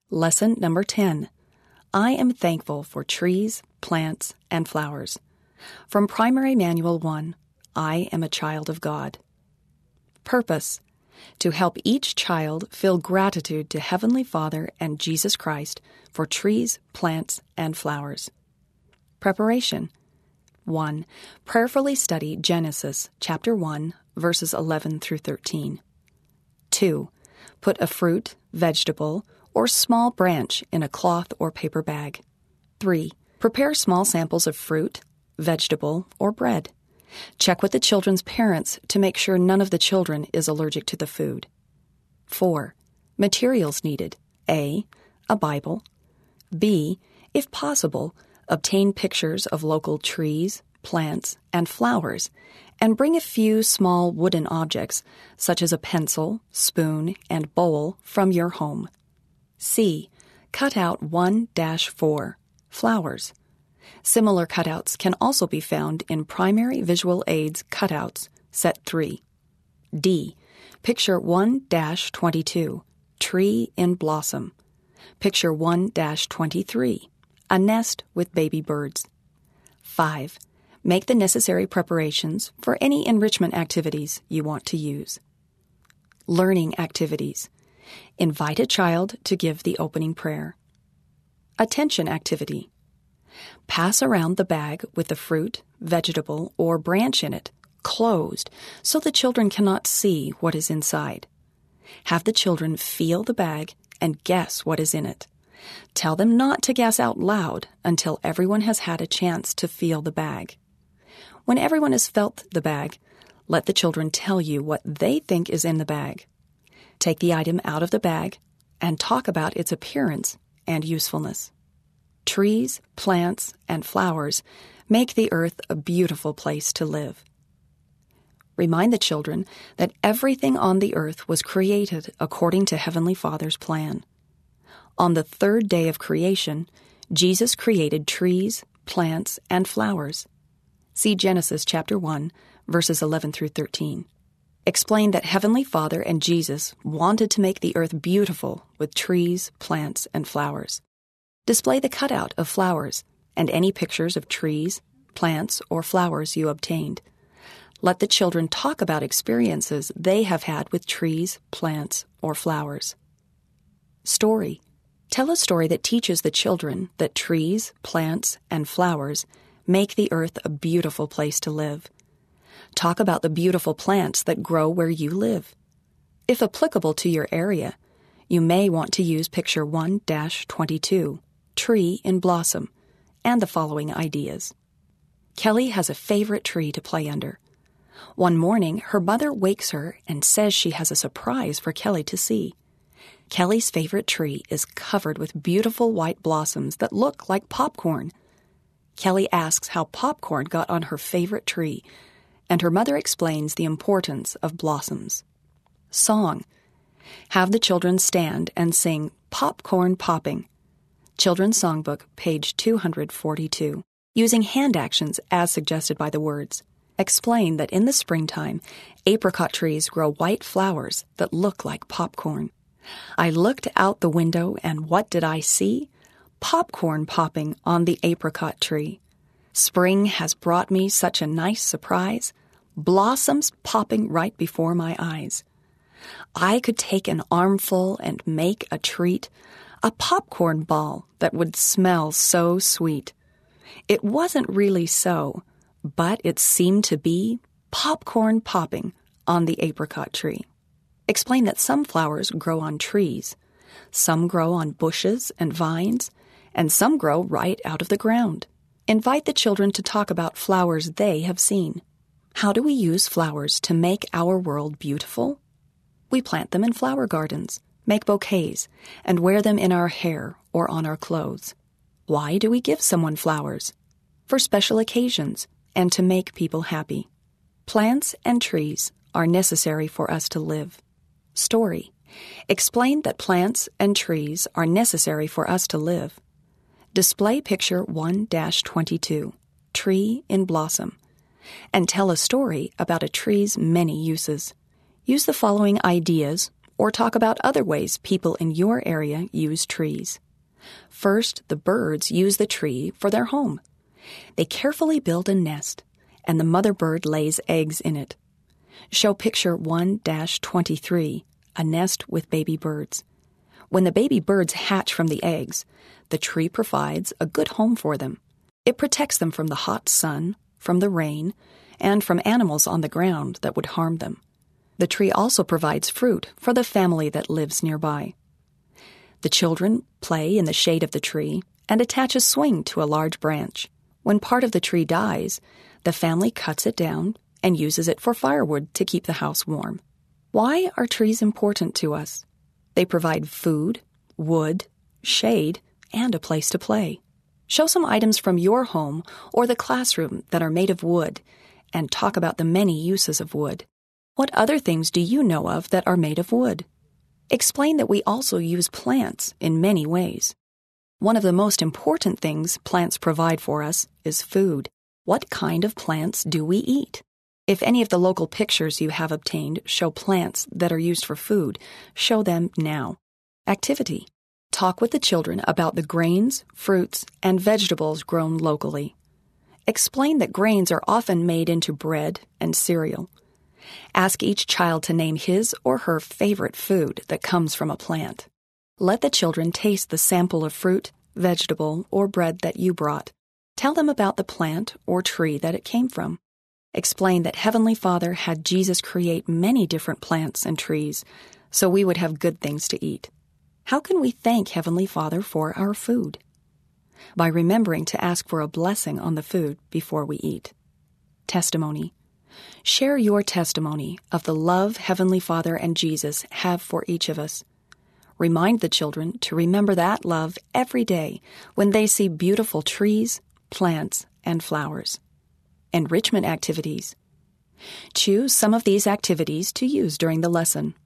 Lesson number 10. I am thankful for trees, plants, and flowers. From Primary Manual 1, I am a child of God. Purpose: to help each child feel gratitude to Heavenly Father and Jesus Christ for trees, plants, and flowers. Preparation: 1. Prayerfully study Genesis chapter 1, verses 11 through 13. 2. Put a fruit, vegetable, or small branch in a cloth or paper bag. 3. Prepare small samples of fruit, vegetable, or bread. Check with the children's parents to make sure none of the children is allergic to the food. 4. Materials needed: A. A Bible. B. If possible, obtain pictures of local trees, plants, and flowers, and bring a few small wooden objects, such as a pencil, spoon, and bowl, from your home. C. Cut out 1-4, flowers. Similar cutouts can also be found in Primary Visual Aids Cutouts, Set 3. D. Picture 1-22, tree in blossom. Picture 1-23, a nest with baby birds. 5. Make the necessary preparations for any enrichment activities you want to use. Learning activities: invite a child to give the opening prayer. Attention activity: pass around the bag with the fruit, vegetable, or branch in it, closed, so the children cannot see what is inside. Have the children feel the bag and guess what is in it. Tell them not to guess out loud until everyone has had a chance to feel the bag. When everyone has felt the bag, let the children tell you what they think is in the bag. Take the item out of the bag and talk about its appearance and usefulness. Trees, plants, and flowers make the earth a beautiful place to live. Remind the children that everything on the earth was created according to Heavenly Father's plan. On the third day of creation, Jesus created trees, plants, and flowers. See Genesis chapter 1, verses 11 through 13. Explain that Heavenly Father and Jesus wanted to make the earth beautiful with trees, plants, and flowers. Display the cutout of flowers and any pictures of trees, plants, or flowers you obtained. Let the children talk about experiences they have had with trees, plants, or flowers. Story: tell a story that teaches the children that trees, plants, and flowers make the earth a beautiful place to live. Talk about the beautiful plants that grow where you live. If applicable to your area, you may want to use picture 1-22, tree in blossom, and the following ideas. Kelly has a favorite tree to play under. One morning, her mother wakes her and says she has a surprise for Kelly to see. Kelly's favorite tree is covered with beautiful white blossoms that look like popcorn. Kelly asks how popcorn got on her favorite tree, and her mother explains the importance of blossoms. Song: have the children stand and sing Popcorn Popping. Children's Songbook, page 242. Using hand actions as suggested by the words. Explain that in the springtime, apricot trees grow white flowers that look like popcorn. I looked out the window and what did I see? Popcorn popping on the apricot tree. Spring has brought me such a nice surprise. Blossoms popping right before my eyes. I could take an armful and make a treat, a popcorn ball that would smell so sweet. It wasn't really so, but it seemed to be popcorn popping on the apricot tree. Explain that some flowers grow on trees, some grow on bushes and vines, and some grow right out of the ground. Invite the children to talk about flowers they have seen. How do we use flowers to make our world beautiful? We plant them in flower gardens, make bouquets, and wear them in our hair or on our clothes. Why do we give someone flowers? For special occasions and to make people happy. Plants and trees are necessary for us to live. Story: explain that plants and trees are necessary for us to live. Display picture 1-22, tree in blossom, and tell a story about a tree's many uses. Use the following ideas or talk about other ways people in your area use trees. First, the birds use the tree for their home. They carefully build a nest, and the mother bird lays eggs in it. Show picture 1-23, a nest with baby birds. When the baby birds hatch from the eggs, the tree provides a good home for them. It protects them from the hot sun, from the rain, and from animals on the ground that would harm them. The tree also provides fruit for the family that lives nearby. The children play in the shade of the tree and attach a swing to a large branch. When part of the tree dies, the family cuts it down and uses it for firewood to keep the house warm. Why are trees important to us? They provide food, wood, shade, and a place to play. Show some items from your home or the classroom that are made of wood and talk about the many uses of wood. What other things do you know of that are made of wood? Explain that we also use plants in many ways. One of the most important things plants provide for us is food. What kind of plants do we eat? If any of the local pictures you have obtained show plants that are used for food, show them now. Activity. Talk with the children about the grains, fruits, and vegetables grown locally. Explain that grains are often made into bread and cereal. Ask each child to name his or her favorite food that comes from a plant. Let the children taste the sample of fruit, vegetable, or bread that you brought. Tell them about the plant or tree that it came from. Explain that Heavenly Father had Jesus create many different plants and trees so we would have good things to eat. How can we thank Heavenly Father for our food? By remembering to ask for a blessing on the food before we eat. Testimony. Share your testimony of the love Heavenly Father and Jesus have for each of us. Remind the children to remember that love every day when they see beautiful trees, plants, and flowers. Enrichment activities. Choose some of these activities to use during the lesson.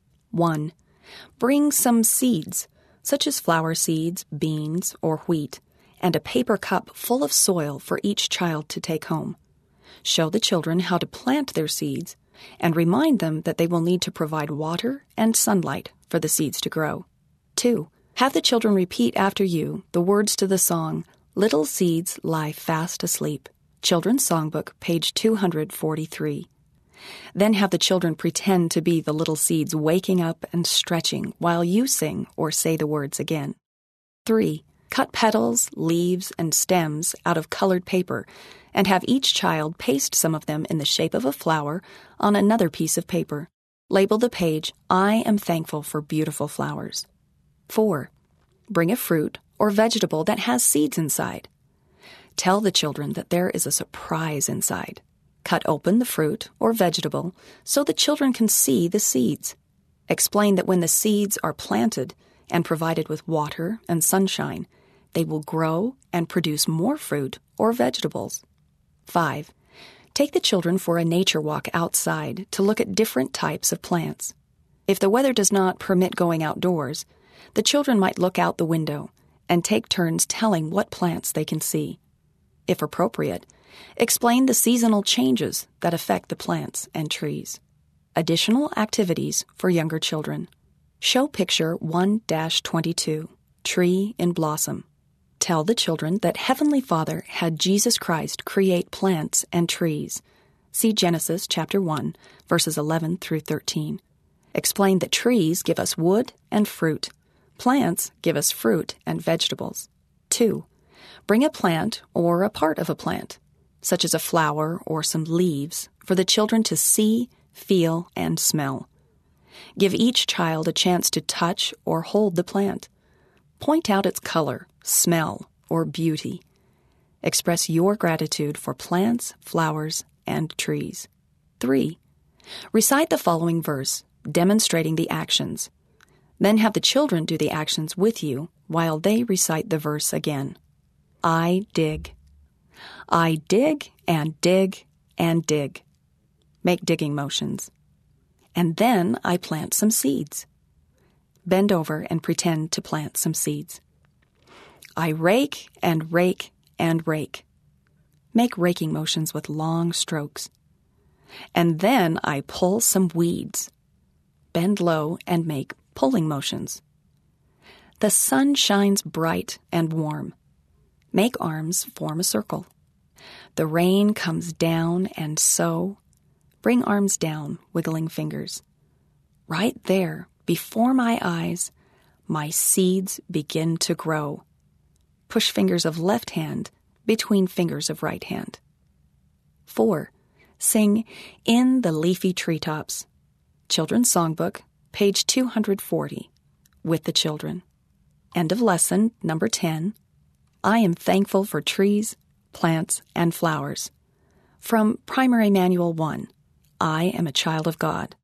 1. Bring some seeds, such as flower seeds, beans, or wheat, and a paper cup full of soil for each child to take home. Show the children how to plant their seeds and remind them that they will need to provide water and sunlight for the seeds to grow. 2. Have the children repeat after you the words to the song, "Little Seeds Lie Fast Asleep," Children's Songbook, page 243. Then have the children pretend to be the little seeds waking up and stretching while you sing or say the words again. 3. Cut petals, leaves, and stems out of colored paper and have each child paste some of them in the shape of a flower on another piece of paper. Label the page, "I am thankful for beautiful flowers." 4. Bring a fruit or vegetable that has seeds inside. Tell the children that there is a surprise inside. Cut open the fruit or vegetable so the children can see the seeds. Explain that when the seeds are planted and provided with water and sunshine, they will grow and produce more fruit or vegetables. 5. Take the children for a nature walk outside to look at different types of plants. If the weather does not permit going outdoors, the children might look out the window and take turns telling what plants they can see. If appropriate, explain the seasonal changes that affect the plants and trees. Additional activities for younger children. Show picture 1-22, Tree in Blossom. Tell the children that Heavenly Father had Jesus Christ create plants and trees. See Genesis chapter 1, verses 11 through 13. Explain that trees give us wood and fruit. Plants give us fruit and vegetables. 2. Bring a plant or a part of a plant, such as a flower or some leaves, for the children to see, feel, and smell. Give each child a chance to touch or hold the plant. Point out its color, smell, or beauty. Express your gratitude for plants, flowers, and trees. 3. Recite the following verse, demonstrating the actions. Then have the children do the actions with you while they recite the verse again. I dig. I dig and dig and dig. Make digging motions. And then I plant some seeds. Bend over and pretend to plant some seeds. I rake and rake and rake. Make raking motions with long strokes. And then I pull some weeds. bend low and make pulling motions. The sun shines bright and warm. Make arms form a circle. The rain comes down and sow. Bring arms down, wiggling fingers. Right there, before my eyes, my seeds begin to grow. Push fingers of left hand between fingers of right hand. 4. Sing In the Leafy Treetops. Children's Songbook, page 240, with the children. End of lesson number 10. I am thankful for trees, plants, and flowers. From Primary Manual 1, I am a child of God.